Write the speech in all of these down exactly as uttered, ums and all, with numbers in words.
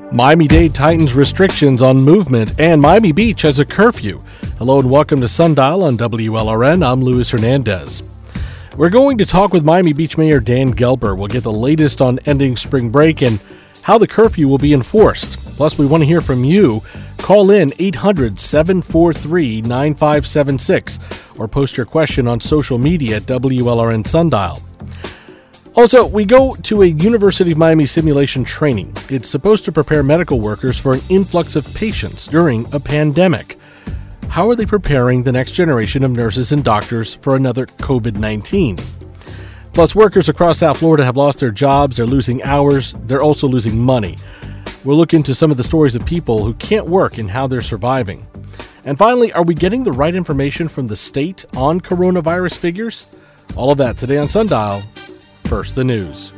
Miami-Dade tightens restrictions on movement, and Miami Beach has a curfew. Hello and welcome to Sundial on W L R N. I'm Luis Hernandez. We're going to talk with Miami Beach Mayor Dan Gelber. We'll get the latest on ending spring break and how the curfew will be enforced. Plus, we want to hear from you. Call in eight hundred, seven four three, nine five seven six or post your question on social media at W L R N Sundial. Also, we go to a University of Miami simulation training. It's supposed to prepare medical workers for an influx of patients during a pandemic. How are they preparing the next generation of nurses and doctors for another covid nineteen? Plus, workers across South Florida have lost their jobs, they're losing hours, they're also losing money. We'll look into some of the stories of people who can't work and how they're surviving. And finally, are we getting the right information from the state on coronavirus figures? All of that today on Sundial. First, the news.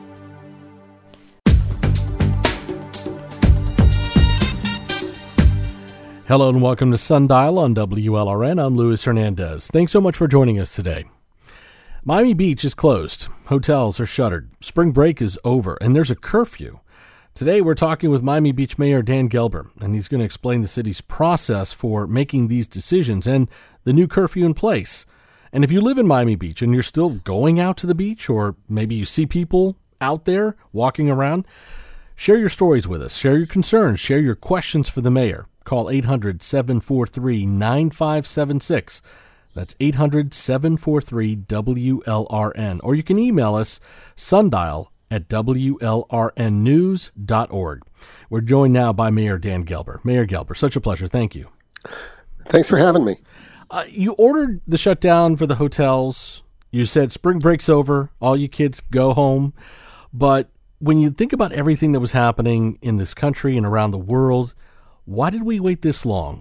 Hello and welcome to Sundial on W L R N. I'm Luis Hernandez. Thanks so much for joining us today. Miami Beach is closed. Hotels are shuttered. Spring break is over, and there's a curfew. Today, we're talking with Miami Beach Mayor Dan Gelber, and he's going to explain the city's process for making these decisions and the new curfew in place. And if you live in Miami Beach and you're still going out to the beach, or maybe you see people out there walking around, share your stories with us. Share your concerns. Share your questions for the mayor. Call eight hundred, seven four three, nine five seven six. That's eight hundred, seven four three, W L R N. Or you can email us, sundial at W L R N news dot org. We're joined now by Mayor Dan Gelber. Mayor Gelber, such a pleasure. Thank you. Thanks for having me. Uh, you ordered the shutdown for the hotels. You said spring break's over. All you kids go home. But when you think about everything that was happening in this country and around the world, why did we wait this long?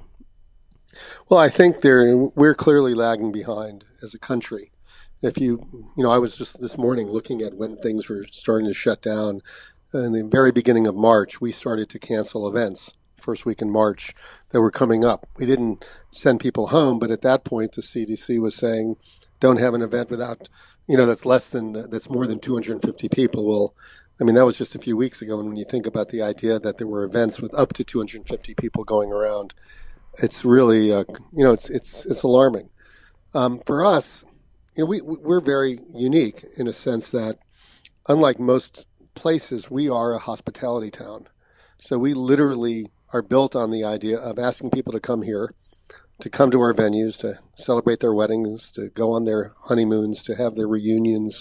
Well, I think there we're clearly lagging behind as a country. If you, you know, I was just this morning looking at when things were starting to shut down. In the very beginning of March, we started to cancel events. First week in March that were coming up. We didn't send people home, but at that point, the C D C was saying, don't have an event without, you know, that's less than, that's more than two hundred fifty people. Well, I mean, that was just a few weeks ago. And when you think about the idea that there were events with up to two hundred fifty people going around, it's really, uh, you know, it's, it's, it's alarming. Um, for us, you know, we, we're very unique in a sense that unlike most places, we are a hospitality town. So we literally are built on the idea of asking people to come here, to come to our venues, to celebrate their weddings, to go on their honeymoons, to have their reunions,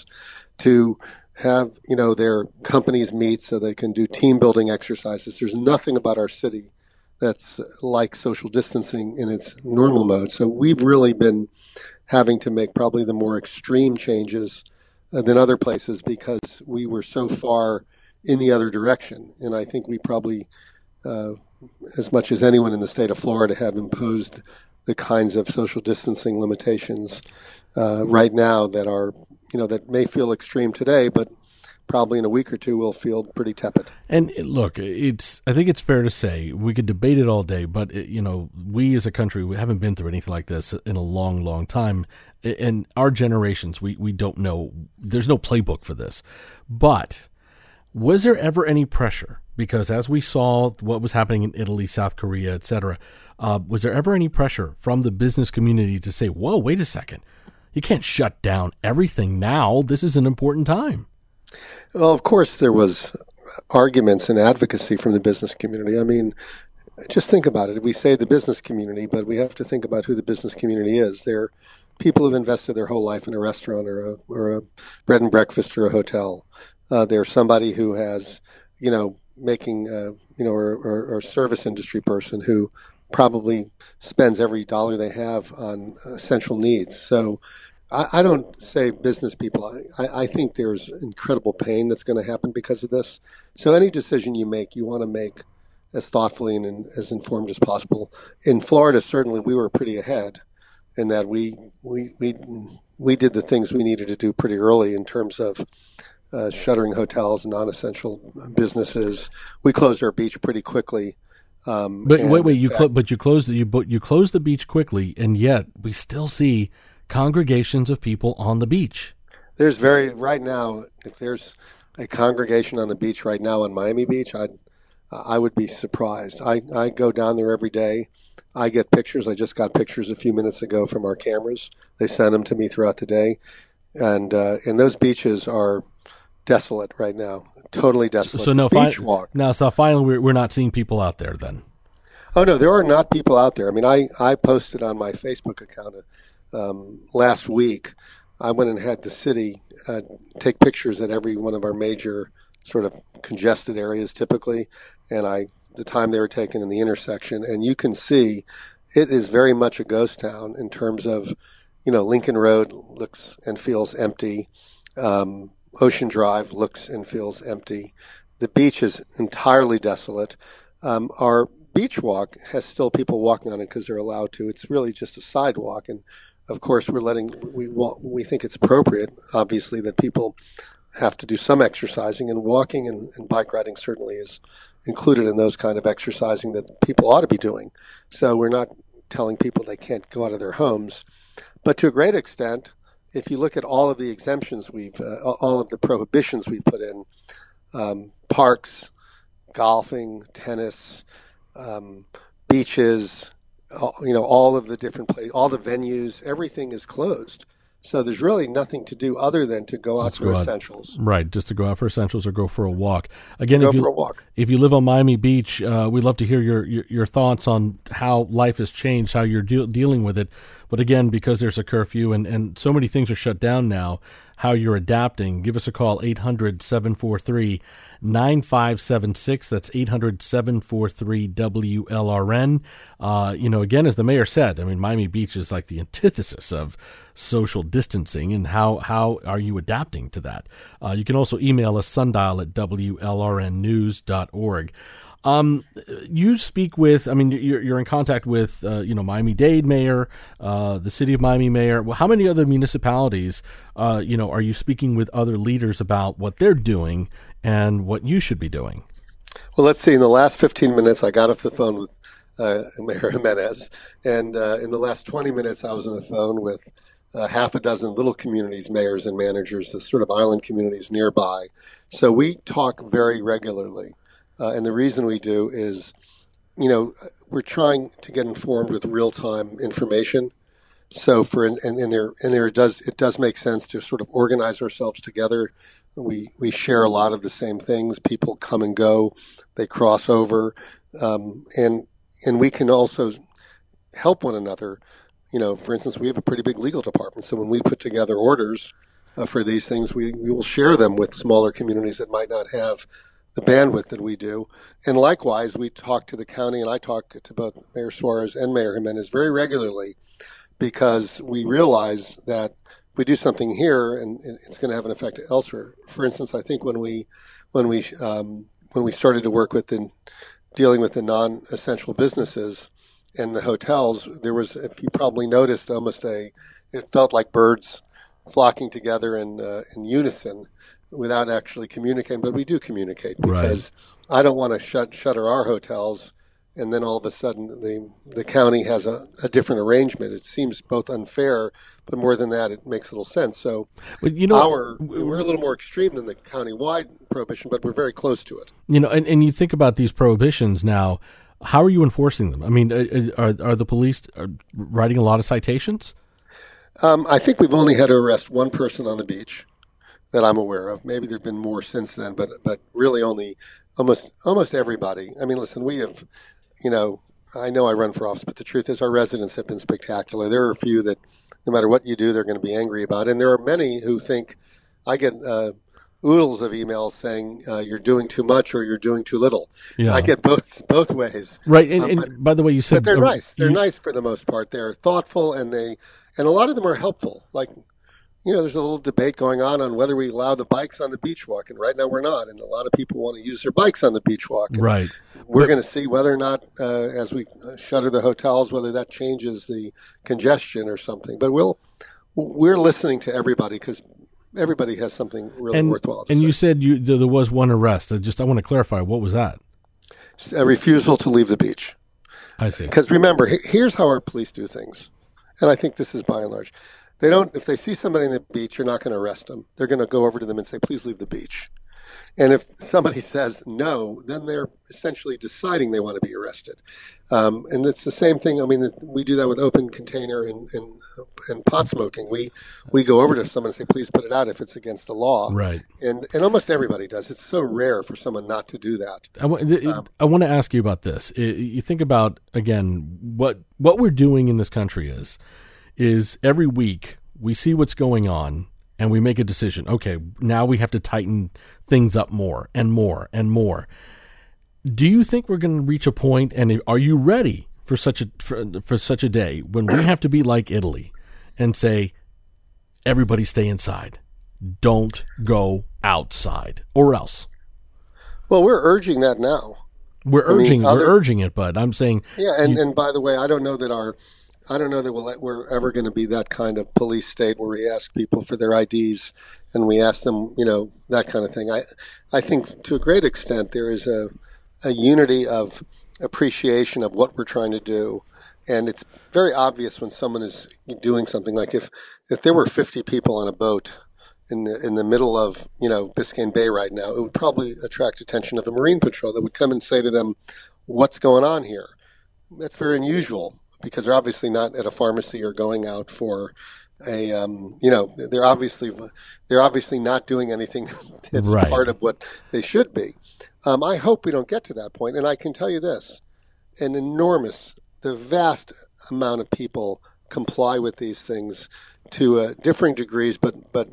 to have, you know, their companies meet so they can do team building exercises. There's nothing about our city that's like social distancing in its normal mode. So we've really been having to make probably the more extreme changes uh, than other places because we were so far in the other direction. And I think we probably, uh, as much as anyone in the state of Florida, have imposed the kinds of social distancing limitations uh, right now that are, you know, that may feel extreme today, but probably in a week or two will feel pretty tepid. And look, it's, I think it's fair to say we could debate it all day, but it, you know, we as a country, we haven't been through anything like this in a long, long time. And our generations, we, we don't know, there's no playbook for this, but was there ever any pressure? Because as we saw what was happening in Italy, South Korea, et cetera, uh, was there ever any pressure from the business community to say, whoa, wait a second, you can't shut down everything now. This is an important time. Well, of course, there was arguments and advocacy from the business community. I mean, just think about it. We say the business community, but we have to think about who the business community is. They're people who've invested their whole life in a restaurant or a, or a bread and breakfast or a hotel. Uh, they're somebody who has, you know, making, uh, you know, or, or, or service industry person who probably spends every dollar they have on essential needs. So I, I don't say business people. I, I think there's incredible pain that's going to happen because of this. So any decision you make, you want to make as thoughtfully and, and as informed as possible. In Florida, certainly we were pretty ahead in that we we we we did the things we needed to do pretty early in terms of uh, shuttering hotels and non-essential businesses. We closed our beach pretty quickly. Um, but wait, wait, you cl- but you closed the, you but you closed the beach quickly, and yet we still see congregations of people on the beach. There's very right now. If there's a congregation on the beach right now on Miami Beach, I'd uh, I would be surprised. I, I go down there every day. I get pictures. I just got pictures a few minutes ago from our cameras. They send them to me throughout the day. And uh, and those beaches are desolate right now, totally desolate. So no beach fi- walk. Now, so finally, we're, we're not seeing people out there then. Oh no, there are not people out there. I mean, I, I posted on my Facebook account um, last week. I went and had the city uh, take pictures at every one of our major sort of congested areas, typically, and I the time they were taken in the intersection, and you can see it is very much a ghost town in terms of, you know, Lincoln Road looks and feels empty. Um, Ocean Drive looks and feels empty. The beach is entirely desolate. Um, our beach walk has still people walking on it because they're allowed to. It's really just a sidewalk, and of course, we're letting we we think it's appropriate, obviously, that people have to do some exercising, and walking and, and bike riding certainly is included in those kind of exercising that people ought to be doing. So we're not telling people they can't go out of their homes, but to a great extent, if you look at all of the exemptions we've, uh, all of the prohibitions we've put in, um, parks, golfing, tennis, um, beaches, you know, all of the different places, all the venues, everything is closed. So there's really nothing to do other than to go out Let's for go out. essentials. Right, just to go out for essentials or go for a walk. Again, Go if you, for a walk. if you live on Miami Beach, uh, we'd love to hear your, your, your thoughts on how life has changed, how you're de- dealing with it. But again, because there's a curfew and, and so many things are shut down now, how you're adapting, give us a call, eight hundred, seven four three, nine five seven six. That's eight hundred, seven four three, W L R N. Uh, you know, again, as the mayor said, I mean, Miami Beach is like the antithesis of social distancing, and how, how are you adapting to that? Uh, you can also email us, sundial at W L R N news dot org. Um, you speak with, I mean, you're, you're in contact with, uh, you know, Miami-Dade mayor, uh, the city of Miami mayor. Well, how many other municipalities, uh, you know, are you speaking with other leaders about what they're doing and what you should be doing? Well, let's see. In the last fifteen minutes, I got off the phone with uh, Mayor Jimenez, and uh, in the last twenty minutes, I was on the phone with uh, half a dozen little communities, mayors and managers, the sort of island communities nearby. So we talk very regularly. Uh, and the reason we do is, you know, we're trying to get informed with real-time information. So for and, and there and there does it does make sense to sort of organize ourselves together. We we share a lot of the same things. People come and go, they cross over, um, and and we can also help one another. You know, for instance, we have a pretty big legal department. So when we put together orders uh, for these things, we, we will share them with smaller communities that might not have the bandwidth that we do. And likewise, we talk to the county, and I talk to both Mayor Suarez and Mayor Jimenez very regularly, because we realize that if we do something here, and it's going to have an effect elsewhere. For instance, I think when we when we um, when we started to work with the dealing with the non-essential businesses and the hotels, there was, if you probably noticed, almost a it felt like birds flocking together in uh, in unison, without actually communicating, but we do communicate, because right. I don't want to shut shutter our hotels and then all of a sudden the the county has a, a different arrangement. It seems both unfair, but more than that, it makes little sense. So but you know, our, we're a little more extreme than the county-wide prohibition, but we're very close to it. You know, and, and you think about these prohibitions now, how are you enforcing them? I mean, are, are the police writing a lot of citations? Um, I think we've only had to arrest one person on the beach that I'm aware of. Maybe there've been more since then, but but really only almost almost everybody. I mean, listen, we have, you know, I know I run for office, but the truth is our residents have been spectacular. There are a few that no matter what you do, they're going to be angry about. And there are many who think, I get uh, oodles of emails saying uh, you're doing too much or you're doing too little. Yeah. I get both both ways. Right. And, um, and but, by the way, you said... But they're uh, nice. They're you, nice for the most part. They're thoughtful, and they and a lot of them are helpful. Like, you know, there's a little debate going on on whether we allow the bikes on the beach walk, and right now we're not. And a lot of people want to use their bikes on the beach walk. And right. We're going to see whether or not, uh, as we shutter the hotels, whether that changes the congestion or something. But we'll we're listening to everybody, because everybody has something really and, worthwhile to and say. You said you, there was one arrest. I just I want to clarify, what was that? A refusal to leave the beach. I see. Because remember, here's how our police do things, and I think this is by and large. They don't. If they see somebody on the beach, you're not going to arrest them. They're going to go over to them and say, "Please leave the beach." And if somebody says no, then they're essentially deciding they want to be arrested. Um, and it's the same thing. I mean, we do that with open container and, and, and pot smoking. We we go over to someone and say, please put it out if it's against the law. Right. And and almost everybody does. It's so rare for someone not to do that. I, w- um, I want to ask you about this. You think about, again, what what we're doing in this country is, is every week we see what's going on, and we make a decision. Okay, now we have to tighten things up more and more and more. Do you think we're going to reach a point, and are you ready for such a for, for such a day when we have to be like Italy and say, everybody stay inside, don't go outside, or else? Well, we're urging that now. We're I urging mean, other, we're urging it, but I'm saying yeah. And, you, and by the way, I don't know that our I don't know that we'll, we're ever going to be that kind of police state where we ask people for their I Ds and we ask them, you know, that kind of thing. I, I think to a great extent there is a, a unity of appreciation of what we're trying to do. And it's very obvious when someone is doing something. Like if, if there were fifty people on a boat in the in the middle of, you know, Biscayne Bay right now, it would probably attract attention of the Marine Patrol that would come and say to them, what's going on here? That's very unusual, because they're obviously not at a pharmacy or going out for a, um, you know, they're obviously they're obviously not doing anything that's right. part of what they should be. Um, I hope we don't get to that point. And I can tell you this, an enormous, the vast amount of people comply with these things to uh, differing degrees, but but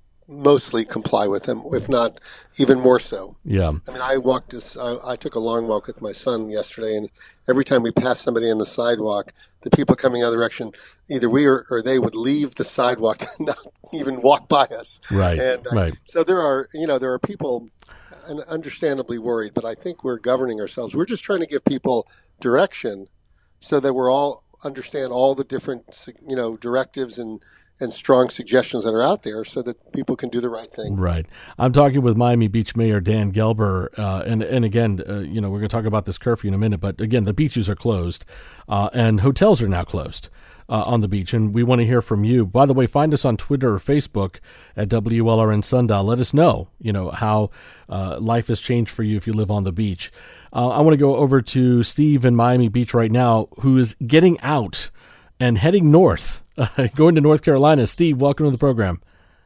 mostly comply with them, if not even more so. Yeah. I mean, I walked this, I, I took a long walk with my son yesterday, and every time we passed somebody on the sidewalk, the people coming the other direction, either we or, or they would leave the sidewalk and not even walk by us. Right. And uh, right. So there are, you know, there are people understandably worried, but I think we're governing ourselves. We're just trying to give people direction so that we're all understand all the different, you know, directives and and strong suggestions that are out there so that people can do the right thing. Right. I'm talking with Miami Beach Mayor Dan Gelber, uh, and and again, uh, you know, we're going to talk about this curfew in a minute, but again, the beaches are closed, uh, and hotels are now closed uh, on the beach, and we want to hear from you. By the way, find us on Twitter or Facebook at W L R N Sundial. Let us know, you know, how uh, life has changed for you if you live on the beach. Uh, I want to go over to Steve in Miami Beach right now, who is getting out and heading north, uh, going to North Carolina. Steve, welcome to the program.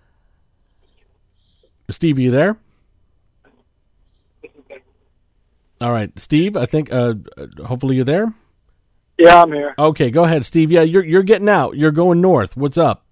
Steve, are you there? All right, Steve, I think uh, hopefully you're there. Yeah, I'm here. Okay, go ahead, Steve. Yeah, you're you're getting out. You're going north. What's up?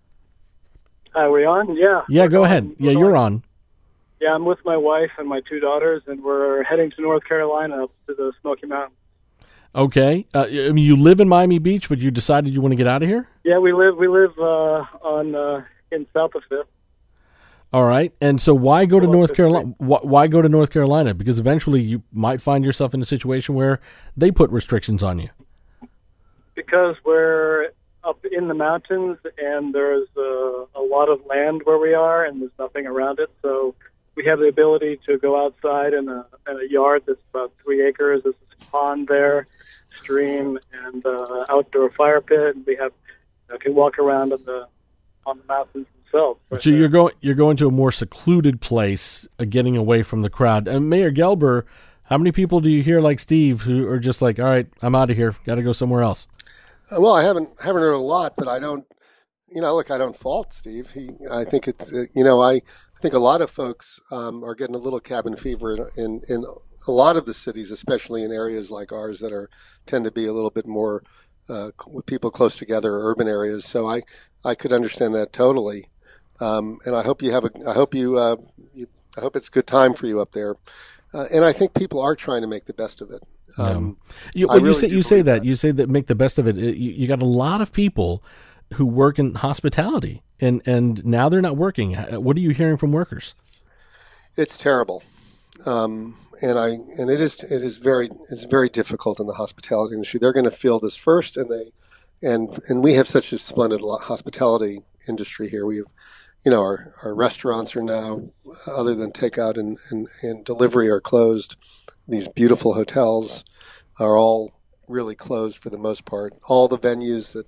Are we on? Yeah. Yeah, go going, ahead. Yeah, you're on. Yeah, I'm with my wife and my two daughters, and we're heading to North Carolina, up to the Smoky Mountains. Okay. Uh, I mean, you live in Miami Beach, but you decided you want to get out of here? Yeah, we live we live uh, on uh, in south of Fifth. All right. And so why go to North Carolina? Why, why go to North Carolina? Because eventually you might find yourself in a situation where they put restrictions on you. Because we're up in the mountains, and there's a, a lot of land where we are, and there's nothing around it. So we have the ability to go outside in a, in a yard that's about three acres. There's a pond there, stream, and uh, outdoor fire pit. And we have uh, can walk around on the on the mountains themselves. Right so there. you're going you're going to a more secluded place, uh, getting away from the crowd. And Mayor Gelber, how many people do you hear like Steve who are just like, all right, I'm out of here, got to go somewhere else? Uh, well, I haven't haven't heard a lot, but I don't. You know, look, I don't fault Steve. He, I think it's, uh, you know, I. I think a lot of folks um, are getting a little cabin fever in, in in a lot of the cities, especially in areas like ours that are tend to be a little bit more uh, with people close together, urban areas. So I, I could understand that totally, um, and I hope you have a I hope you, uh, you I hope it's a good time for you up there, uh, and I think people are trying to make the best of it. Um, yeah. you, well, really you say you say that. that you say that make the best of it. You, you got a lot of people who work in hospitality, and, and now they're not working. What are you hearing from workers? It's terrible, um, and I and it is it is very it's very difficult in the hospitality industry. They're going to feel this first, and they and and we have such a splendid hospitality industry here. We have, you know, our, our restaurants are now, other than takeout and, and, and delivery, are closed. These beautiful hotels are all really closed for the most part. All the venues that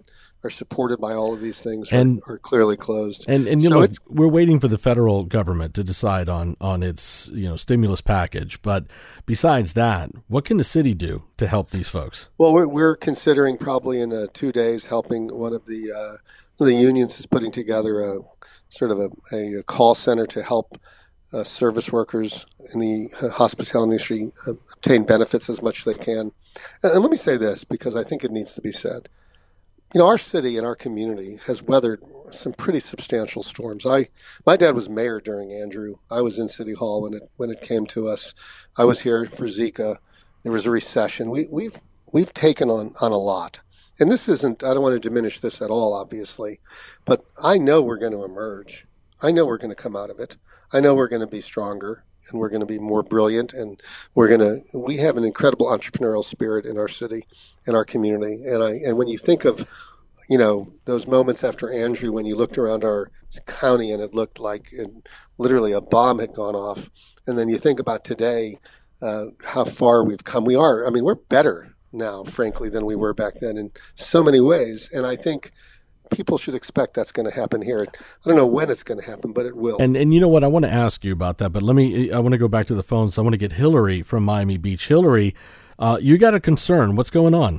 are supported by all of these things and, are, are clearly closed. And and you so know, it's, we're waiting for the federal government to decide on on its you know stimulus package. But besides that, what can the city do to help these folks? Well, we're, we're considering probably in uh, two days helping one of the uh, one of the unions is putting together a sort of a, a call center to help uh, service workers in the hospitality industry uh, obtain benefits as much as they can. And, and let me say this because I think it needs to be said. You know, our city and our community has weathered some pretty substantial storms. I, my dad was mayor during Andrew. I was in City Hall when it when it came to us. I was here for Zika. There was a recession. We, we've we've taken on, on a lot, and this isn't. I don't want to diminish this at all, obviously, but I know we're going to emerge. I know we're going to come out of it. I know we're going to be stronger, and we're going to be more brilliant, and we're going to. We have an incredible entrepreneurial spirit in our city, in our community, and I. And when you think of, you know, those moments after Andrew, when you looked around our county and it looked like it, literally a bomb had gone off, and then you think about today, uh, how far we've come. We are. I mean, we're better now, frankly, than we were back then in so many ways, and I think people should expect that's going to happen here. I don't know when it's going to happen, but it will. And and you know what? I want to ask you about that, but let me. I want to go back to the phone. So I want to get Hillary from Miami Beach. Hillary, uh, you got a concern. What's going on?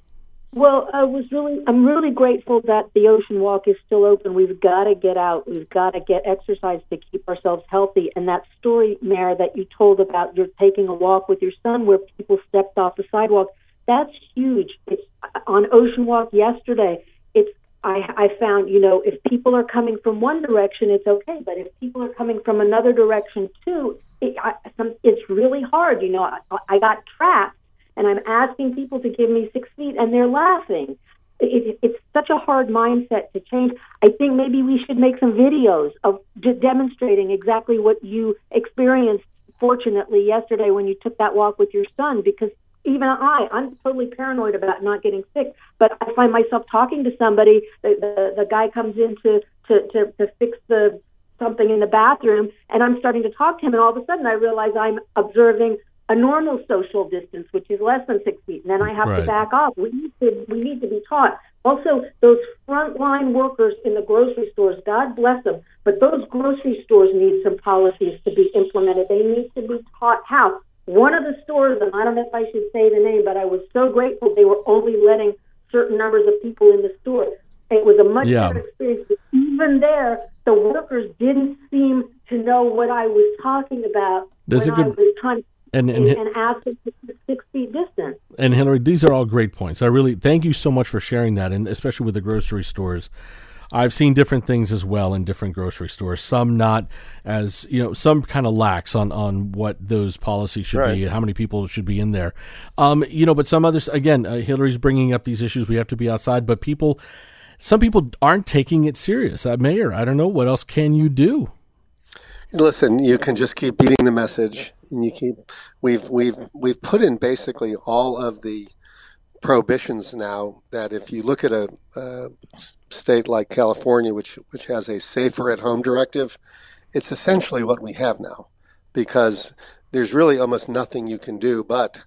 Well, I was really, I'm really grateful that the Ocean Walk is still open. We've got to get out. We've got to get exercise to keep ourselves healthy. And that story, Mayor, that you told about you're taking a walk with your son where people stepped off the sidewalk, that's huge. It's on Ocean Walk yesterday. It's I, I found, you know, if people are coming from one direction, it's okay. But if people are coming from another direction too, it, I, some, it's really hard. You know, I, I got trapped. And I'm asking people to give me six feet, and they're laughing. It, it's such a hard mindset to change. I think maybe we should make some videos of de- demonstrating exactly what you experienced, fortunately, yesterday when you took that walk with your son, because even I, I'm totally paranoid about not getting sick, but I find myself talking to somebody, the, the, the guy comes in to, to, to, to fix the something in the bathroom, and I'm starting to talk to him, and all of a sudden I realize I'm observing a normal social distance, which is less than six feet, and then I have right. to back off. We need to, we need to be taught. Also, those frontline workers in the grocery stores, God bless them, but those grocery stores need some policies to be implemented. They need to be taught how. One of the stores, and I don't know if I should say the name, but I was so grateful they were only letting certain numbers of people in the store. It was a much yeah. better experience. But even there, the workers didn't seem to know what I was talking about There's when a good... I was trying to And, and, and ask them to keep six feet distance. And Hillary, these are all great points. I really thank you so much for sharing that, and especially with the grocery stores. I've seen different things as well in different grocery stores. Some not as, you know, some kind of lax on, on what those policies should right. be and how many people should be in there. Um, you know, but some others, again, uh, Hillary's bringing up these issues. We have to be outside, but people, some people aren't taking it serious. Uh, Mayor, I don't know, what else can you do? Listen, you can just keep beating the message, and you keep. We've we've we've put in basically all of the prohibitions now. That if you look at a, a state like California, which which has a safer at home directive, it's essentially what we have now, because there's really almost nothing you can do but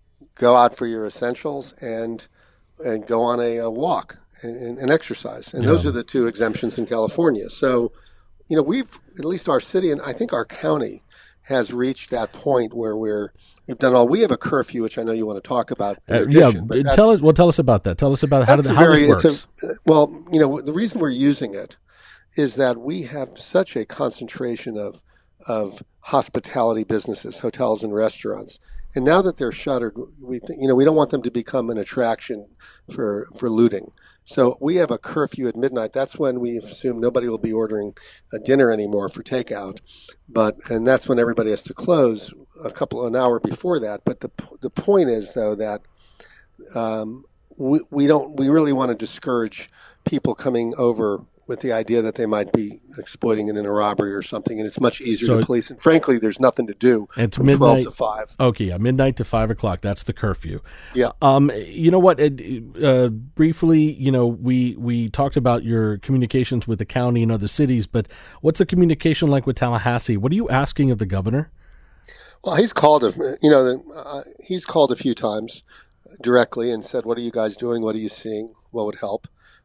go out for your essentials and and go on a, a walk and, and, and exercise, and yeah. those are the two exemptions in California. So. You know, we've, at least our city and I think our county has reached that point where we're, we've done all, we have a curfew, which I know you want to talk about. In uh, addition, yeah, but tell us, well, tell us about that. Tell us about how, did, how very, it works. A, well, you know, the reason we're using it is that we have such a concentration of, of hospitality businesses, hotels and restaurants. And now that they're shuttered, we th- you know, we don't want them to become an attraction for, for looting. So we have a curfew at midnight. That's when we assume nobody will be ordering a dinner anymore for takeout. But and that's when everybody has to close a couple an hour before that. But the the point is though that um, we we don't we really want to discourage people coming over with the idea that they might be exploiting it in a robbery or something, and it's much easier so to police. And frankly, there's nothing to do it's from midnight, twelve to five. Okay, yeah, midnight to five o'clock. That's the curfew. Yeah. Um, you know what? Uh, briefly, you know, we we talked about your communications with the county and other cities, but what's the communication like with Tallahassee? What are you asking of the governor? Well, he's called, you know, uh, he's called a few times directly and said, "What are you guys doing? What are you seeing? What would help?"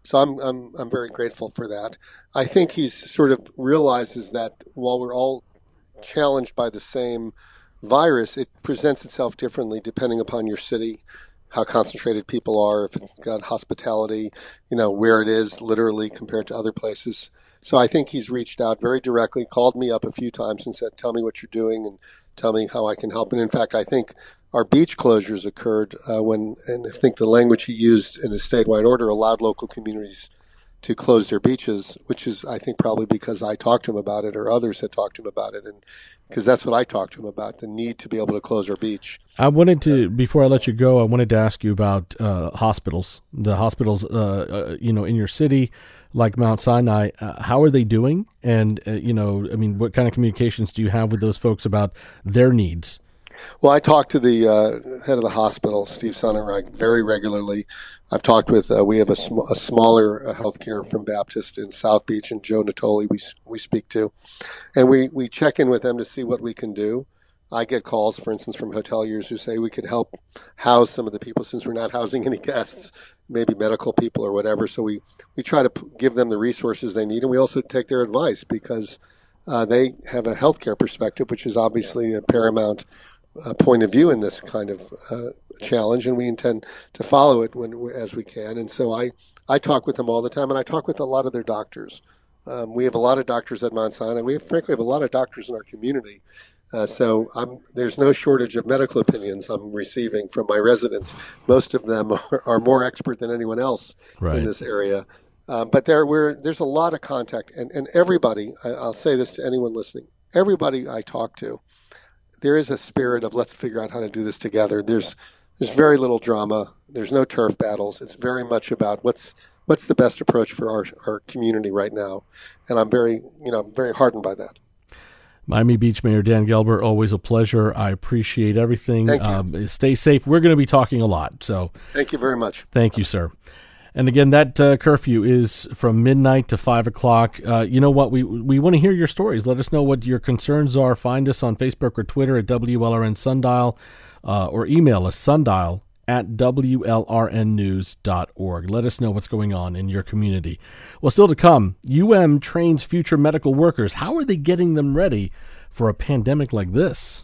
So I'm I'm I'm very grateful for that. I think he's sort of realizes that while we're all challenged by the same virus, it presents itself differently depending upon your city, how concentrated people are, if it's got hospitality, you know, where it is literally compared to other places. So I think he's reached out very directly, called me up a few times and said, tell me what you're doing and tell me how I can help. And in fact, I think our beach closures occurred uh, when, and I think the language he used in his statewide order allowed local communities to close their beaches, which is, I think, probably because I talked to him about it or others had talked to him about it. And because that's what I talked to him about, the need to be able to close our beach. I wanted to, before I let you go, I wanted to ask you about uh, hospitals, the hospitals, uh, uh, you know, in your city, like Mount Sinai. Uh, how are they doing? And, uh, you know, I mean, what kind of communications do you have with those folks about their needs? Well, I talk to the uh, head of the hospital, Steve Sonnenreich, very regularly. I've talked with, uh, we have a, sm- a smaller uh, healthcare from Baptist in South Beach, and Joe Natoli we we speak to. And we, we check in with them to see what we can do. I get calls, for instance, from hoteliers who say we could help house some of the people since we're not housing any guests, maybe medical people or whatever. So we, we try to p- give them the resources they need, and we also take their advice because uh, they have a healthcare perspective, which is obviously a paramount uh, point of view in this kind of uh, challenge, and we intend to follow it when as we can. And so I, I talk with them all the time, and I talk with a lot of their doctors. Um, we have a lot of doctors at Mount Sinai. We have, frankly have a lot of doctors in our community. Uh, so I'm, there's no shortage of medical opinions I'm receiving from my residents. Most of them are, are more expert than anyone else right. in this area. Uh, but there, we're, there's a lot of contact. And, and everybody, I, I'll say this to anyone listening, everybody I talk to, there is a spirit of let's figure out how to do this together. There's there's very little drama. There's no turf battles. It's very much about what's what's the best approach for our, our community right now. And I'm very, you know, very heartened by that. Miami Beach Mayor Dan Gelber, always a pleasure. I appreciate everything. Thank you. Um, stay safe. We're going to be talking a lot. So thank you very much. Thank you, sir. And again, that uh, curfew is from midnight to five o'clock. Uh, you know what? We we want to hear your stories. Let us know what your concerns are. Find us on Facebook or Twitter at W L R N Sundial, uh, or email us sundial at W L R N news dot org. Let us know what's going on in your community. Well, still to come, U M trains future medical workers. How are they getting them ready for a pandemic like this?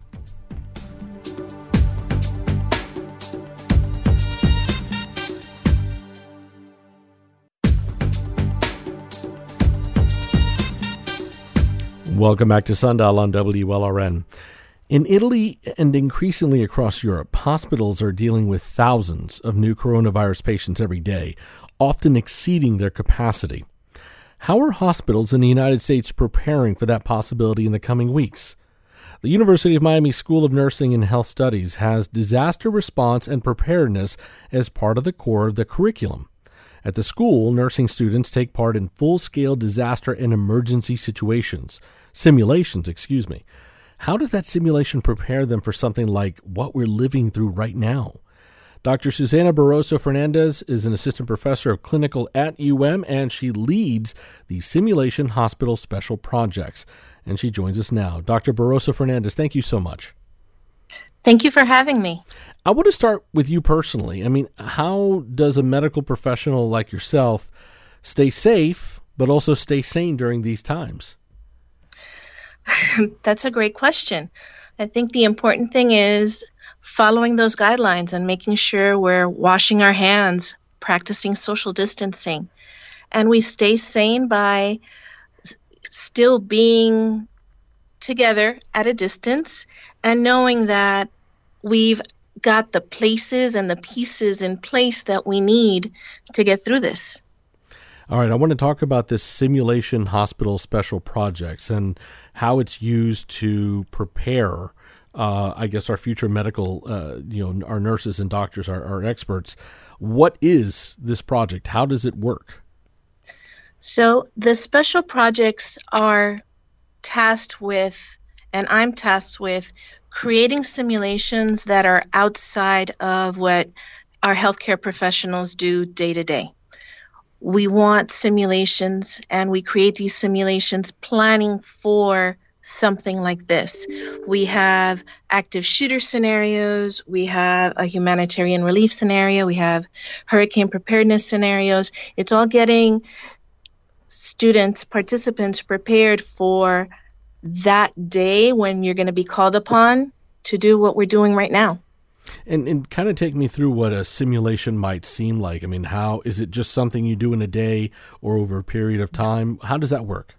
Welcome back to Sundial on W L R N. In Italy and increasingly across Europe, hospitals are dealing with thousands of new coronavirus patients every day, often exceeding their capacity. How are hospitals in the United States preparing for that possibility in the coming weeks? The University of Miami School of Nursing and Health Studies has disaster response and preparedness as part of the core of the curriculum. At the school, nursing students take part in full-scale disaster and emergency situations, simulations, excuse me. How does that simulation prepare them for something like what we're living through right now? Doctor Susana Barroso Fernandez is an assistant professor of clinical at U M, and she leads the Simulation Hospital Special Projects. And she joins us now. Doctor Barroso Fernandez, thank you so much. Thank you for having me. I want to start with you personally. I mean, how does a medical professional like yourself stay safe, but also stay sane during these times? That's a great question. I think the important thing is following those guidelines and making sure we're washing our hands, practicing social distancing. And we stay sane by s- still being together at a distance and knowing that we've got the places and the pieces in place that we need to get through this. All right, I want to talk about this Simulation Hospital Special Projects and how it's used to prepare, uh, I guess, our future medical, uh, you know, our nurses and doctors, our, our experts. What is this project? How does it work? So the special projects are tasked with, and I'm tasked with, creating simulations that are outside of what our healthcare professionals do day to day. We want simulations, and we create these simulations planning for something like this. We have active shooter scenarios, we have a humanitarian relief scenario, we have hurricane preparedness scenarios. It's all getting students, participants prepared for that day when you're going to be called upon to do what we're doing right now. And, and kind of take me through what a simulation might seem like. I mean, how is it just something you do in a day or over a period of time? How does that work?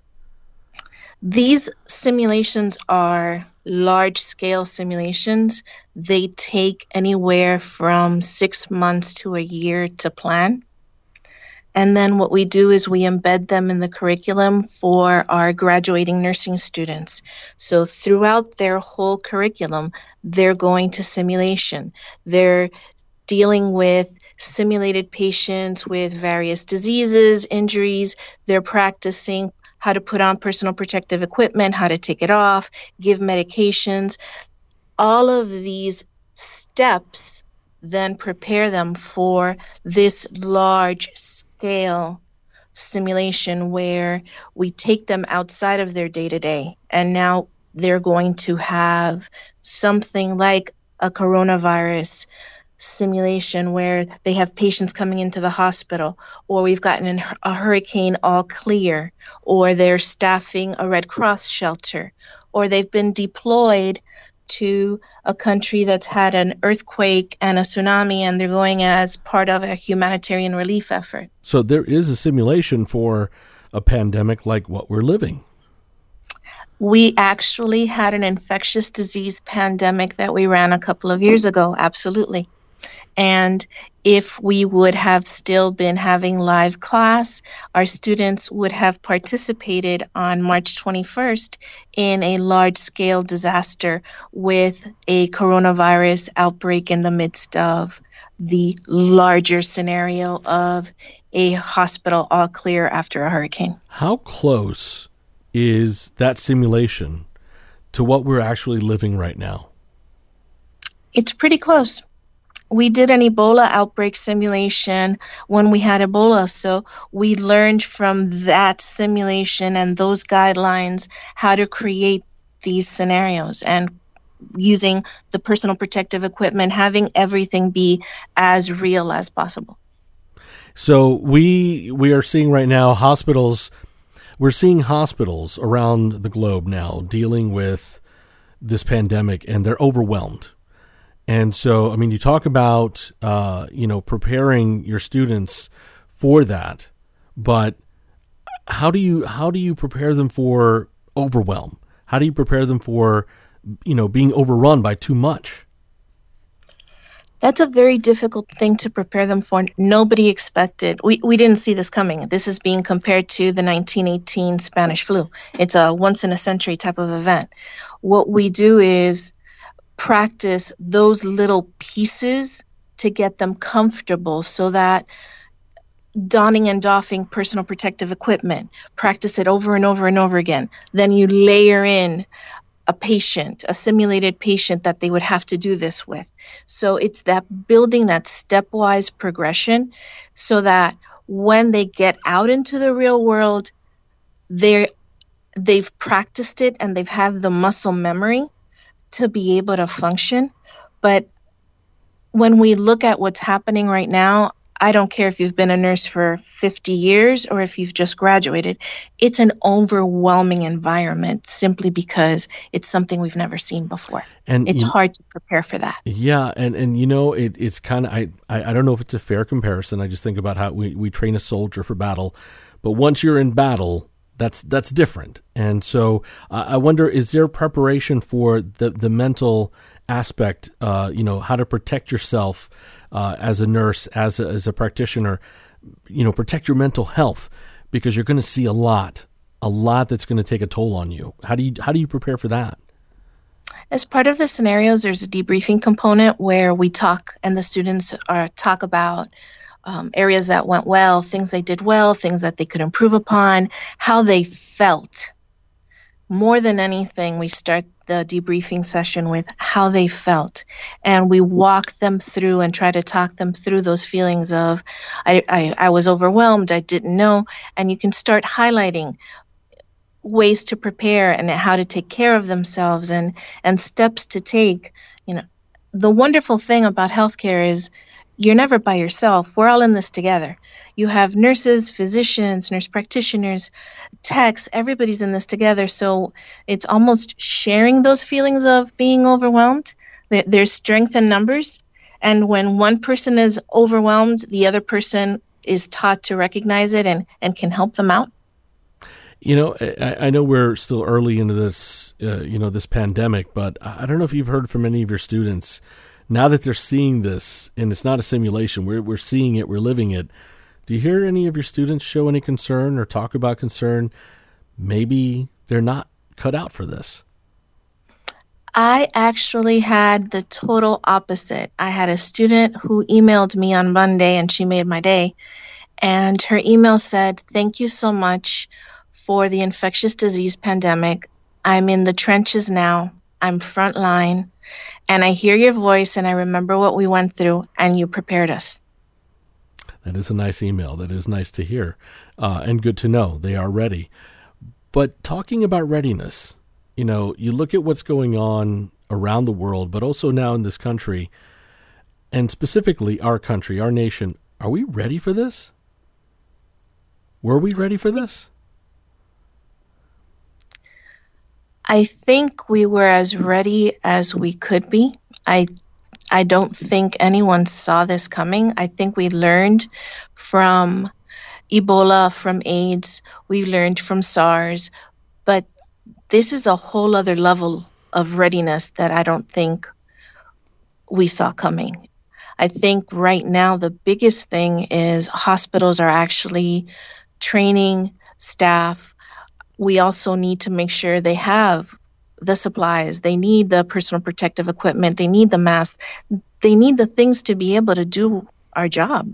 These simulations are large-scale simulations. They take anywhere from six months to a year to plan. And then what we do is we embed them in the curriculum for our graduating nursing students. So throughout their whole curriculum, they're going to simulation. They're dealing with simulated patients with various diseases, injuries. They're practicing how to put on personal protective equipment, how to take it off, give medications. All of these steps then prepare them for this large scale simulation where we take them outside of their day-to-day, and now they're going to have something like a coronavirus simulation where they have patients coming into the hospital, or we've gotten a hurricane all clear, or they're staffing a Red Cross shelter, or they've been deployed to a country that's had an earthquake and a tsunami, and they're going as part of a humanitarian relief effort. So there is a simulation for a pandemic like what we're living. We actually had an infectious disease pandemic that we ran a couple of years ago, absolutely. And if we would have still been having live class, our students would have participated on March twenty-first in a large-scale disaster with a coronavirus outbreak in the midst of the larger scenario of a hospital all clear after a hurricane. How close is that simulation to what we're actually living right now? It's pretty close. We did an Ebola outbreak simulation when we had Ebola, so we learned from that simulation and those guidelines how to create these scenarios, and using the personal protective equipment, having everything be as real as possible. So we we are seeing right now hospitals, we're seeing hospitals around the globe now dealing with this pandemic, and they're overwhelmed. And so, I mean, you talk about, uh, you know, preparing your students for that, but how do you how do you prepare them for overwhelm? How do you prepare them for, you know, being overrun by too much? That's a very difficult thing to prepare them for. Nobody expected. We, we didn't see this coming. This is being compared to the nineteen eighteen Spanish flu. It's a once-in-a-century type of event. What we do is practice those little pieces to get them comfortable so that donning and doffing personal protective equipment, practice it over and over and over again. Then you layer in a patient, a simulated patient that they would have to do this with. So it's that building that stepwise progression so that when they get out into the real world, they're, they've practiced it and they've had the muscle memory to be able to function. But when we look at what's happening right now, I don't care if you've been a nurse for fifty years or if you've just graduated, it's an overwhelming environment simply because it's something we've never seen before. And it's you, hard to prepare for that. Yeah. And, and you know, it, it's kind of, I, I, I don't know if it's a fair comparison. I just think about how we, we train a soldier for battle, but once you're in battle, That's that's different. And so uh, I wonder, is there preparation for the, the mental aspect, uh, you know, how to protect yourself uh, as a nurse, as a, as a practitioner, you know, protect your mental health, because you're going to see a lot, a lot that's going to take a toll on you. How do you how do you prepare for that? As part of the scenarios, there's a debriefing component where we talk and the students are talk about Um, areas that went well, things they did well, things that they could improve upon, how they felt. More than anything, we start the debriefing session with how they felt. And we walk them through and try to talk them through those feelings of, I, I, I was overwhelmed, I didn't know. And you can start highlighting ways to prepare and how to take care of themselves and, and steps to take. You know, the wonderful thing about healthcare is you're never by yourself. We're all in this together. You have nurses, physicians, nurse practitioners, techs, everybody's in this together. So it's almost sharing those feelings of being overwhelmed. There's strength in numbers. And when one person is overwhelmed, the other person is taught to recognize it and, and can help them out. You know, I, I know we're still early into this, uh, you know, this pandemic, but I don't know if you've heard from any of your students now that they're seeing this, and it's not a simulation. We're we're seeing it, we're living it. Do you hear any of your students show any concern or talk about concern? Maybe they're not cut out for this. I actually had the total opposite. I had a student who emailed me on Monday, and she made my day. And her email said, "Thank you so much for the infectious disease pandemic. I'm in the trenches now. I'm frontline. And I hear your voice, and I remember what we went through, and you prepared us." That is a nice email. That is nice to hear, uh, and good to know they are ready. But talking about readiness, you know, you look at what's going on around the world, but also now in this country, and specifically our country, our nation. Are we ready for this? Were we ready for this? I think we were as ready as we could be. I I don't think anyone saw this coming. I think we learned from Ebola, from AIDS, we learned from SARS, but this is a whole other level of readiness that I don't think we saw coming. I think right now the biggest thing is hospitals are actually training staff. We also need to make sure they have the supplies. They need the personal protective equipment. They need the masks. They need the things to be able to do our job.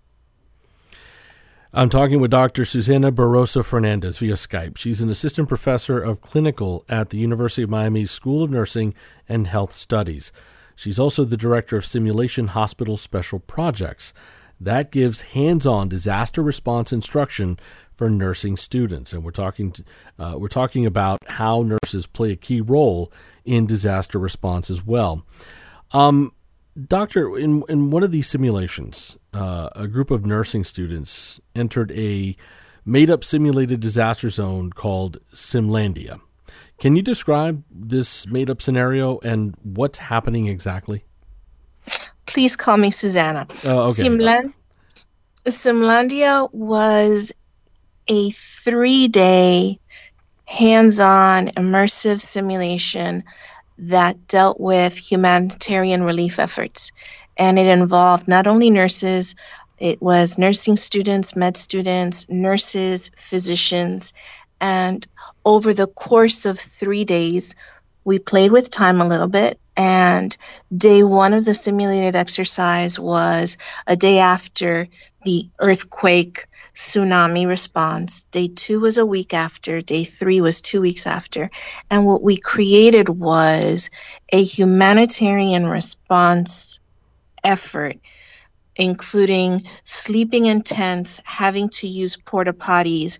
I'm talking with Doctor Susana Barroso Fernandez via Skype. She's an assistant professor of clinical at the University of Miami's School of Nursing and Health Studies. She's also the director of Simulation Hospital Special Projects. That gives hands-on disaster response instruction for nursing students, and we're talking to, uh, we're talking about how nurses play a key role in disaster response as well. Um, doctor, in in one of these simulations, uh, a group of nursing students entered a made-up simulated disaster zone called Simlandia. Can you describe this made-up scenario and what's happening exactly? Please call me Susanna. Uh, okay. Simlan- Simlandia was a three-day hands-on immersive simulation that dealt with humanitarian relief efforts. And it involved not only nurses, it was nursing students, med students, nurses, physicians. And over the course of three days, we played with time a little bit. And day one of the simulated exercise was a day after the earthquake tsunami response. Day two was a week after. Day three was two weeks after. And what we created was a humanitarian response effort, including sleeping in tents, having to use porta potties,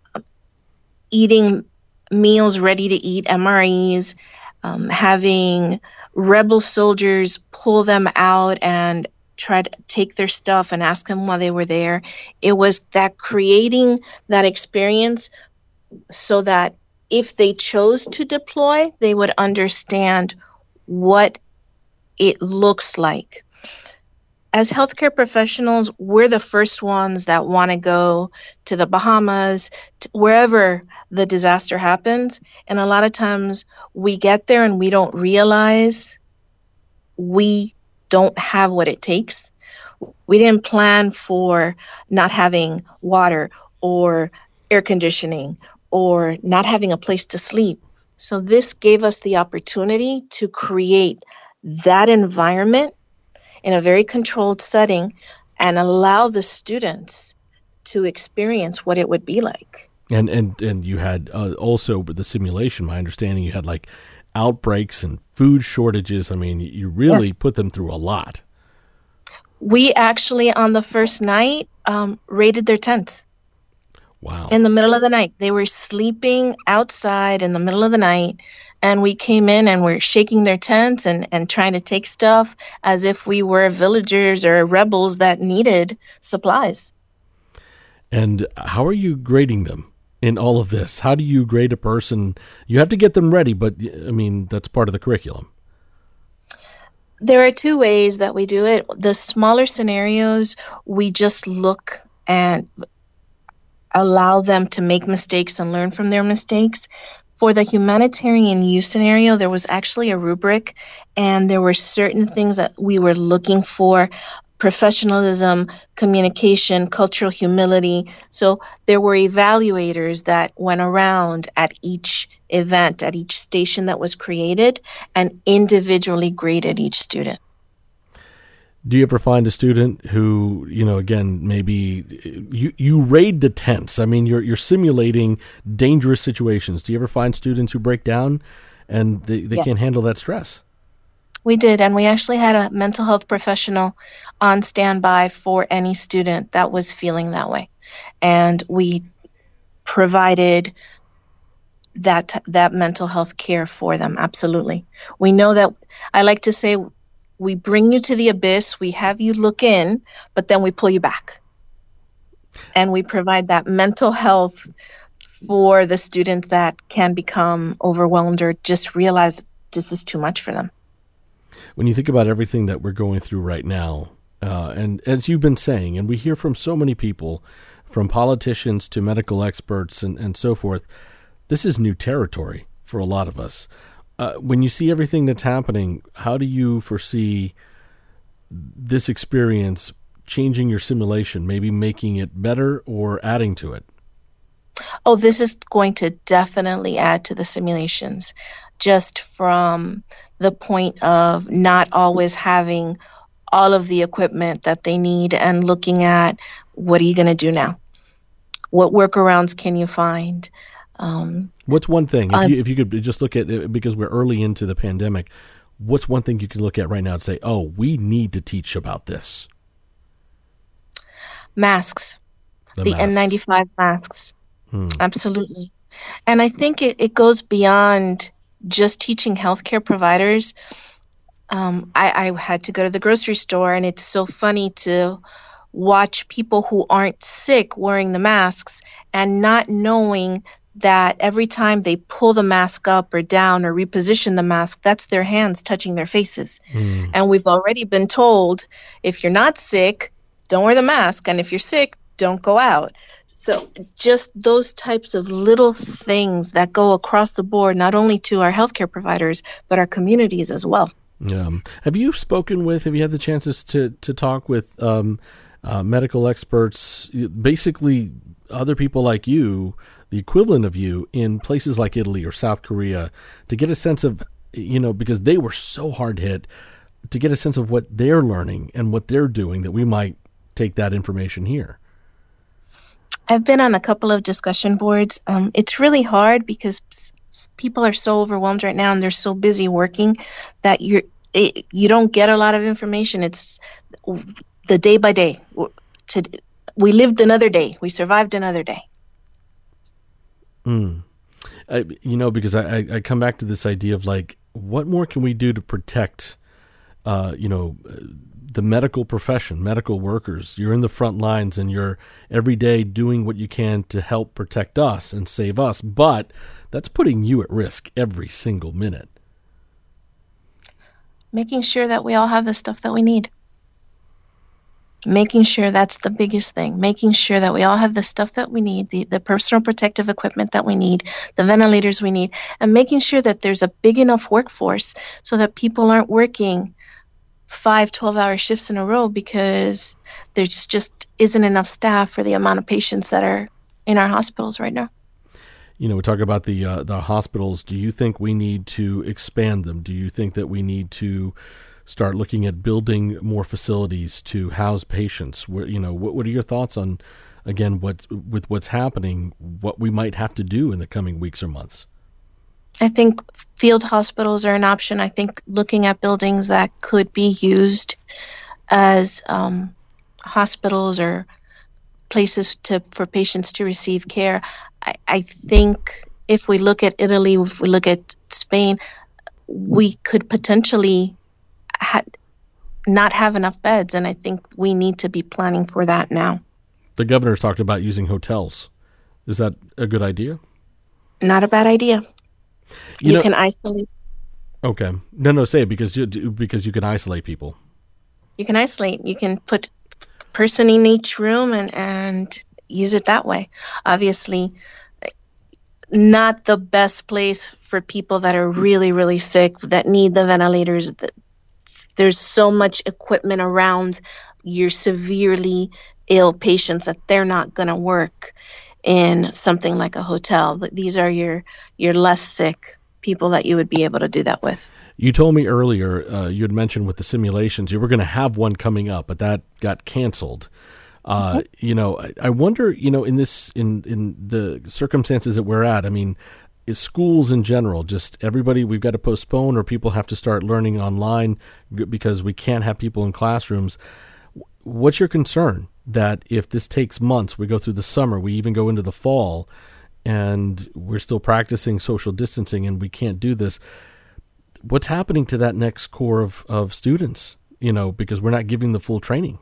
eating meals ready to eat, M R Es, um, having rebel soldiers pull them out and try to take their stuff and ask them why they were there. It was that creating that experience so that if they chose to deploy, they would understand what it looks like. As healthcare professionals, we're the first ones that want to go to the Bahamas, to wherever the disaster happens. And a lot of times we get there and we don't realize we don't have what it takes. We didn't plan for not having water or air conditioning or not having a place to sleep. So this gave us the opportunity to create that environment in a very controlled setting and allow the students to experience what it would be like. And and and you had uh, also with the simulation, my understanding, you had like outbreaks and food shortages. I mean, you really yes. put them through a lot. We actually, on the first night, um, raided their tents. Wow. In the middle of the night. They were sleeping outside in the middle of the night, and we came in and we're shaking their tents and, and trying to take stuff as if we were villagers or rebels that needed supplies. And how are you grading them in all of this? How do you grade a person? You have to get them ready, but I mean, that's part of the curriculum. There are two ways that we do it. The smaller scenarios, we just look and allow them to make mistakes and learn from their mistakes. For the humanitarian use scenario, there was actually a rubric, and there were certain things that we were looking for: professionalism, communication, cultural humility. So there were evaluators that went around at each event, at each station that was created, and individually graded each student. Do you ever find a student who, you know, again, maybe you, you raid the tents? I mean, you're you're simulating dangerous situations. Do you ever find students who break down and they, they Yeah. can't handle that stress? We did, and we actually had a mental health professional on standby for any student that was feeling that way. And we provided that that mental health care for them, absolutely. We know that, I like to say, we bring you to the abyss, we have you look in, but then we pull you back. And we provide that mental health for the students that can become overwhelmed or just realize this is too much for them. When you think about everything that we're going through right now, uh, and as you've been saying, and we hear from so many people, from politicians to medical experts and, and so forth, this is new territory for a lot of us. Uh, when you see everything that's happening, how do you foresee this experience changing your simulation, maybe making it better or adding to it? Oh, this is going to definitely add to the simulations, just from the point of not always having all of the equipment that they need and looking at, what are you going to do now? What workarounds can you find? Um, what's one thing, if um, you, if you could just look at it, because we're early into the pandemic, what's one thing you can look at right now and say, oh, we need to teach about this? Masks, The, the mask. N ninety-five masks. Hmm. Absolutely. And I think it, it goes beyond just teaching healthcare providers. Um, I, I had to go to the grocery store, and it's so funny to watch people who aren't sick wearing the masks and not knowing that every time they pull the mask up or down or reposition the mask, that's their hands touching their faces. Hmm. And we've already been told, if you're not sick, don't wear the mask. And if you're sick, don't go out. So just those types of little things that go across the board, not only to our healthcare providers, but our communities as well. Um, have you spoken with, have you had the chances to, to talk with um, uh, medical experts, basically other people like you, the equivalent of you in places like Italy or South Korea, to get a sense of, you know, because they were so hard hit, to get a sense of what they're learning and what they're doing, that we might take that information here? I've been on a couple of discussion boards. Um, it's really hard because s- s- people are so overwhelmed right now, and they're so busy working that you're it, you don't get a lot of information. It's the day by day. To, we lived another day. We survived another day. Mm. I, you know, because I, I, I come back to this idea of like, what more can we do to protect, uh, you know, the medical profession, medical workers? You're in the front lines and you're every day doing what you can to help protect us and save us, but that's putting you at risk every single minute. Making sure that we all have the stuff that we need. Making sure that's the biggest thing. Making sure that we all have the stuff that we need, the, the personal protective equipment that we need, the ventilators we need, and making sure that there's a big enough workforce so that people aren't working five twelve-hour shifts in a row because there's just isn't enough staff for the amount of patients that are in our hospitals right now. You know, we talk about the uh, the hospitals. Do you think we need to expand them? Do you think that we need to start looking at building more facilities to house patients? Where, you know, what what are your thoughts on, again, what with what's happening, what we might have to do in the coming weeks or months? I think field hospitals are an option. I think looking at buildings that could be used as um, hospitals or places to for patients to receive care. I, I think if we look at Italy, if we look at Spain, we could potentially ha- not have enough beds, and I think we need to be planning for that now. The governor's talked about using hotels. Is that a good idea? Not a bad idea. You, you know, can isolate. Okay. No, no, say it because you, because you can isolate people. You can isolate. You can put a person in each room and, and use it that way. Obviously, not the best place for people that are really, really sick, that need the ventilators. There's so much equipment around your severely ill patients that they're not going to work in something like a hotel. These are your your less sick people that you would be able to do that with. You told me earlier, uh, you had mentioned with the simulations, you were going to have one coming up, but that got canceled. Uh, mm-hmm. You know, I, I wonder, you know, in this, in, in the circumstances that we're at, I mean, is schools in general, just everybody, we've got to postpone, or people have to start learning online because we can't have people in classrooms. What's your concern that if this takes months, we go through the summer, we even go into the fall, and we're still practicing social distancing and we can't do this? What's happening to that next core of, of students, you know, because we're not giving the full training?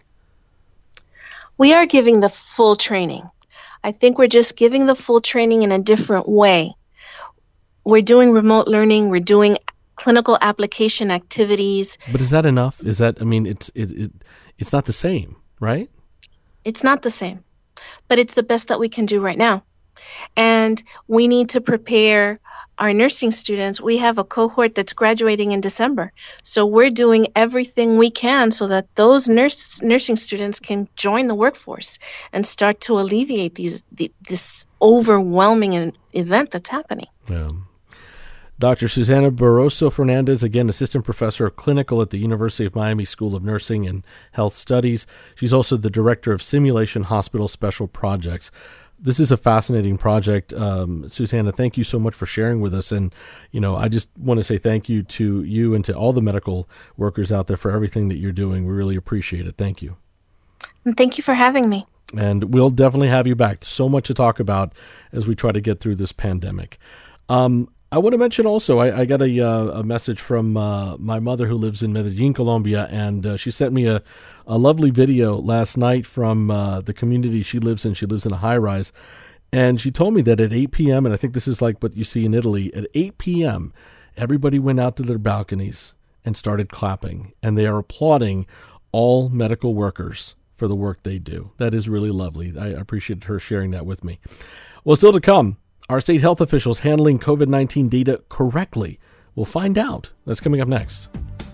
We are giving the full training. I think we're just giving the full training in a different way. We're doing remote learning. We're doing clinical application activities. But is that enough? Is that, I mean, it's it, it it's not the same, right? It's not the same, but it's the best that we can do right now. And we need to prepare our nursing students. We have a cohort that's graduating in December. So we're doing everything we can so that those nurse, nursing students can join the workforce and start to alleviate these the, this overwhelming event that's happening. Yeah. Doctor Susana Barroso Fernandez, again, assistant professor of clinical at the University of Miami School of Nursing and Health Studies. She's also the director of Simulation Hospital Special Projects. This is a fascinating project. Um, Susana, thank you so much for sharing with us. And, you know, I just want to say thank you to you and to all the medical workers out there for everything that you're doing. We really appreciate it. Thank you. And thank you for having me. And we'll definitely have you back. There's so much to talk about as we try to get through this pandemic. Um, I want to mention also, I, I got a, uh, a message from uh, my mother who lives in Medellin, Colombia, and uh, she sent me a, a lovely video last night from uh, the community she lives in. She lives in a high-rise, and she told me that at eight p.m., and I think this is like what you see in Italy, at eight p.m., everybody went out to their balconies and started clapping, and they are applauding all medical workers for the work they do. That is really lovely. I appreciate her sharing that with me. Well, still to come, are state health officials handling COVID nineteen data correctly? We'll find out. That's coming up next.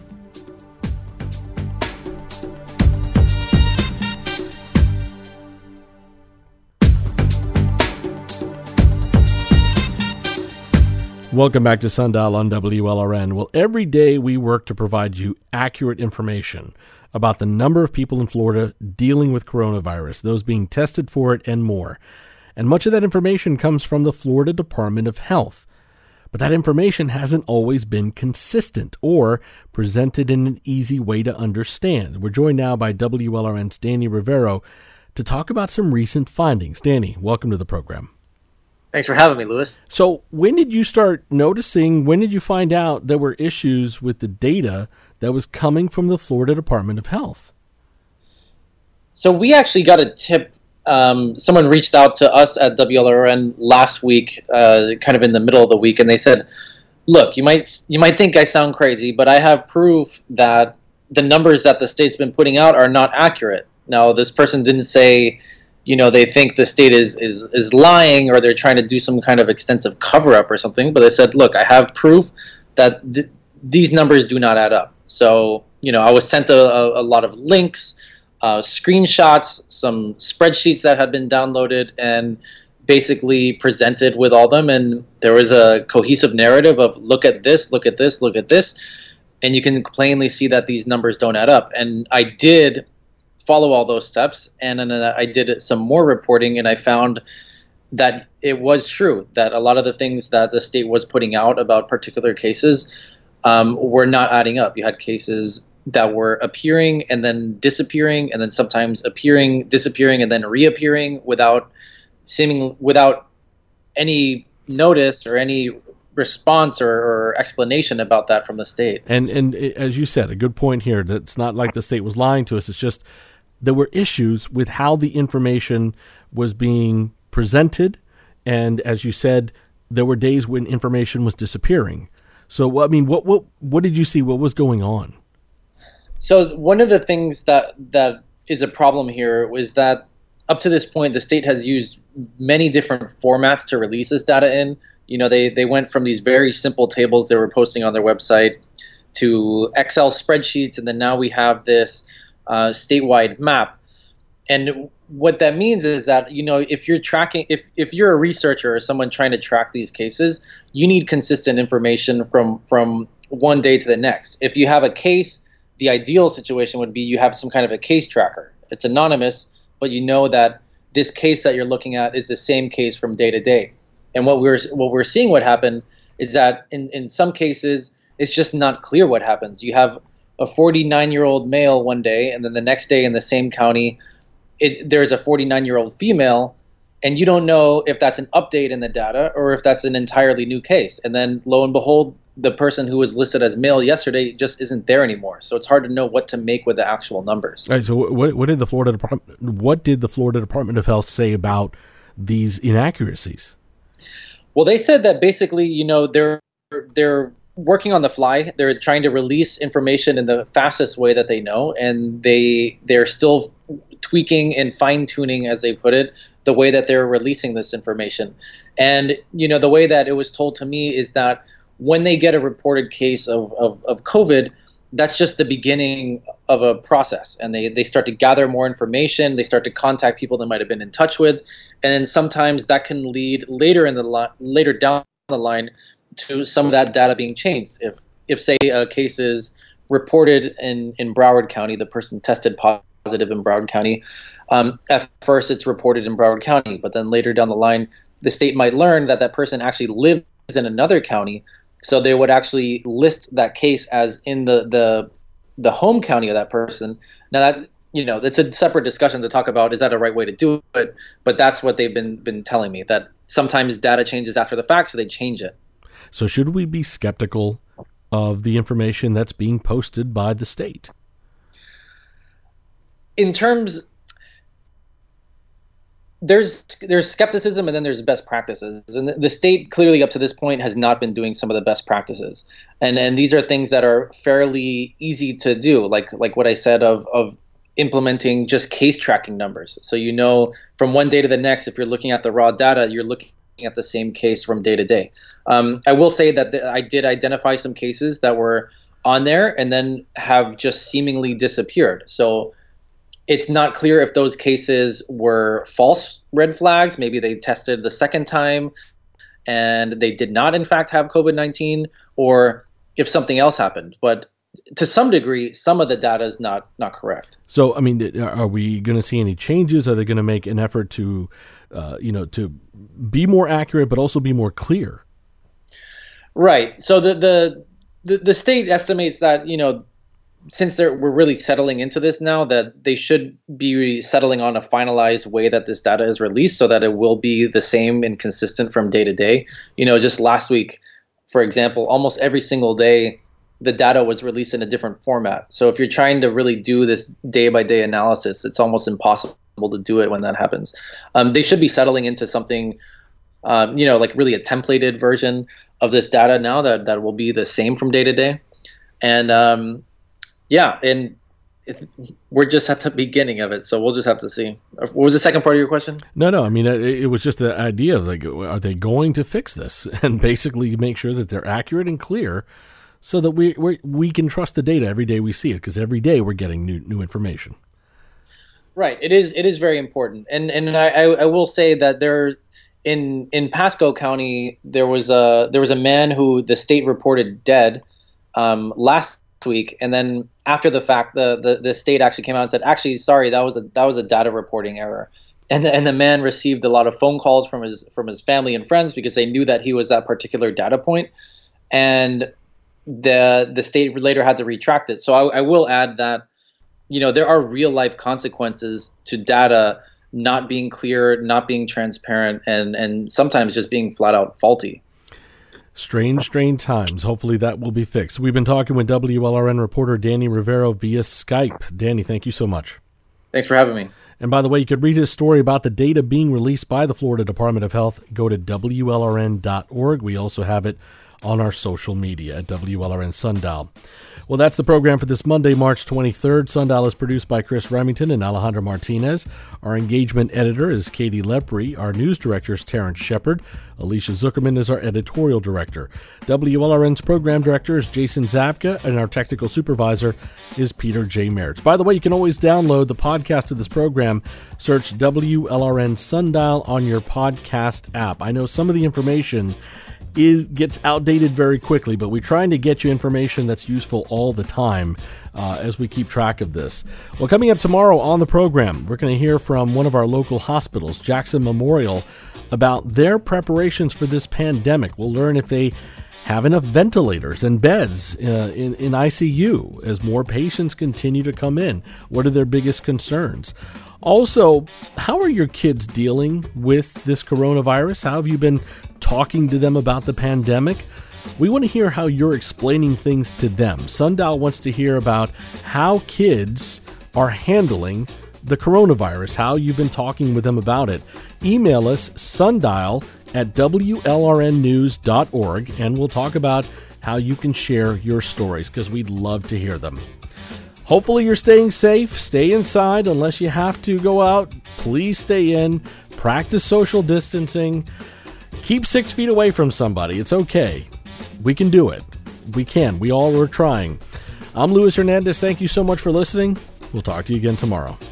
Welcome back to Sundial on W L R N. Well, every day we work to provide you accurate information about the number of people in Florida dealing with coronavirus, those being tested for it, and more. And much of that information comes from the Florida Department of Health. But that information hasn't always been consistent or presented in an easy way to understand. We're joined now by W L R N's Danny Rivero to talk about some recent findings. Danny, welcome to the program. Thanks for having me, Louis. So when did you start noticing, when did you find out there were issues with the data that was coming from the Florida Department of Health? So we actually got a tip. Um, someone reached out to us at W L R N last week, uh, kind of in the middle of the week, and they said, look, you might you might think I sound crazy, but I have proof that the numbers that the state's been putting out are not accurate. Now, this person didn't say, you know, they think the state is, is, is lying or they're trying to do some kind of extensive cover-up or something, but they said, look, I have proof that th- these numbers do not add up. So, you know, I was sent a, a, a lot of links, Uh, screenshots, some spreadsheets that had been downloaded and basically presented with all them. And there was a cohesive narrative of look at this, look at this, look at this. And you can plainly see that these numbers don't add up. And I did follow all those steps. And then I did some more reporting and I found that it was true that a lot of the things that the state was putting out about particular cases um, were not adding up. You had cases that were appearing and then disappearing, and then sometimes appearing, disappearing, and then reappearing without seeming without any notice or any response or, or explanation about that from the state. And and as you said, a good point here, that it's not like the state was lying to us. It's just there were issues with how the information was being presented. And as you said, there were days when information was disappearing. So, I mean, what what what did you see? What was going on? So one of the things that that is a problem here was that up to this point, the state has used many different formats to release this data in. You know, they, they went from these very simple tables they were posting on their website to Excel spreadsheets, and then now we have this uh, statewide map. And what that means is that, you know, if you're tracking, if, if you're a researcher or someone trying to track these cases, you need consistent information from, from one day to the next. If you have a case, the ideal situation would be you have some kind of a case tracker. It's anonymous, but you know that this case that you're looking at is the same case from day to day. And what we're what we're seeing what happened is that in, in some cases, it's just not clear what happens. You have a forty-nine-year-old male one day, and then the next day in the same county, it, there's a forty-nine-year-old female, and you don't know if that's an update in the data or if that's an entirely new case. And then lo and behold, the person who was listed as male yesterday just isn't there anymore. So it's hard to know what to make with the actual numbers. All right, so what, what did the Florida Department, what did the Florida Department of Health say about these inaccuracies? Well, they said that basically, you know, they're they're working on the fly. They're trying to release information in the fastest way that they know, and they they're still tweaking and fine tuning, as they put it, the way that they're releasing this information. And you know, the way that it was told to me is that when they get a reported case of of, of COVID, that's just the beginning of a process, and they they start to gather more information. They start to contact people they might have been in touch with. And then sometimes that can lead later in the li- later down the line to some of that data being changed. If if say a case is reported in, in Broward County, the person tested positive in Broward County. Um, at first, it's reported in Broward County, but then later down the line, the state might learn that that person actually lives in another county, so they would actually list that case as in the the the home county of that person. Now that, you know, it's a separate discussion to talk about, is that a right way to do it? But that's what they've been been telling me, that sometimes data changes after the fact, so they change it. So should we be skeptical of the information that's being posted by the state? In terms, there's there's skepticism, and then there's best practices. And the state clearly up to this point has not been doing some of the best practices. And and these are things that are fairly easy to do, like like what I said of of implementing just case tracking numbers. So you know from one day to the next, if you're looking at the raw data, you're looking at the same case from day to day. Um, I will say that the, I did identify some cases that were on there and then have just seemingly disappeared. So it's not clear if those cases were false red flags. Maybe they tested the second time and they did not in fact have COVID nineteen, or if something else happened. But to some degree, some of the data is not not correct. So, I mean, are we going to see any changes? Are they going to make an effort to, uh, you know, to be more accurate, but also be more clear? Right. So the the the, the state estimates that, you know, since they're, we're really settling into this now, that they should be settling on a finalized way that this data is released, so that it will be the same and consistent from day to day. You know, just last week, for example, almost every single day, the data was released in a different format. So if you're trying to really do this day-by-day analysis, it's almost impossible to do it when that happens. Um, they should be settling into something, um, you know, like really a templated version of this data now that, that will be the same from day to day. And um, yeah, and it, we're just at the beginning of it, so we'll just have to see. What was the second part of your question? No, no, I mean, it, it was just the idea of, like, are they going to fix this and basically make sure that they're accurate and clear, so that we we we can trust the data every day we see it, because every day we're getting new new information. Right. It is it is very important, and and I, I will say that there in in Pasco County there was a there was a man who the state reported dead um, last week, and then after the fact, the, the the state actually came out and said, actually, sorry, that was a that was a data reporting error, and the, and the man received a lot of phone calls from his from his family and friends because they knew that he was that particular data point, and the the state later had to retract it. So I, I will add that, you know, there are real life consequences to data not being clear, not being transparent, and, and sometimes just being flat out faulty. Strange, strange times. Hopefully that will be fixed. We've been talking with W L R N reporter Danny Rivero via Skype. Danny, thank you so much. Thanks for having me. And by the way, you could read his story about the data being released by the Florida Department of Health. Go to W L R N dot org. We also have it on our social media at W L R N Sundial. Well, that's the program for this Monday, March twenty-third. Sundial is produced by Chris Remington and Alejandro Martinez. Our engagement editor is Katie Lepre. Our news director is Terrence Shepard. Alicia Zuckerman is our editorial director. W L R N's program director is Jason Zapka, and our technical supervisor is Peter J. Mertz. By the way, you can always download the podcast of this program. Search W L R N Sundial on your podcast app. I know some of the information is gets outdated very quickly, but we're trying to get you information that's useful all the time uh, as we keep track of this. Well, coming up tomorrow on the program, we're going to hear from one of our local hospitals, Jackson Memorial, about their preparations for this pandemic. We'll learn if they have enough ventilators and beds uh, in, in I C U as more patients continue to come in. What are their biggest concerns? Also, how are your kids dealing with this coronavirus? How have you been talking to them about the pandemic? We want to hear how you're explaining things to them. Sundial wants to hear about how kids are handling the coronavirus, how you've been talking with them about it. Email us, sundial at W L R N news dot org, and we'll talk about how you can share your stories, because we'd love to hear them. Hopefully you're staying safe. Stay inside unless you have to go out. Please stay in. Practice social distancing. Keep six feet away from somebody. It's okay. We can do it. We can. We all are trying. I'm Luis Hernandez. Thank you so much for listening. We'll talk to you again tomorrow.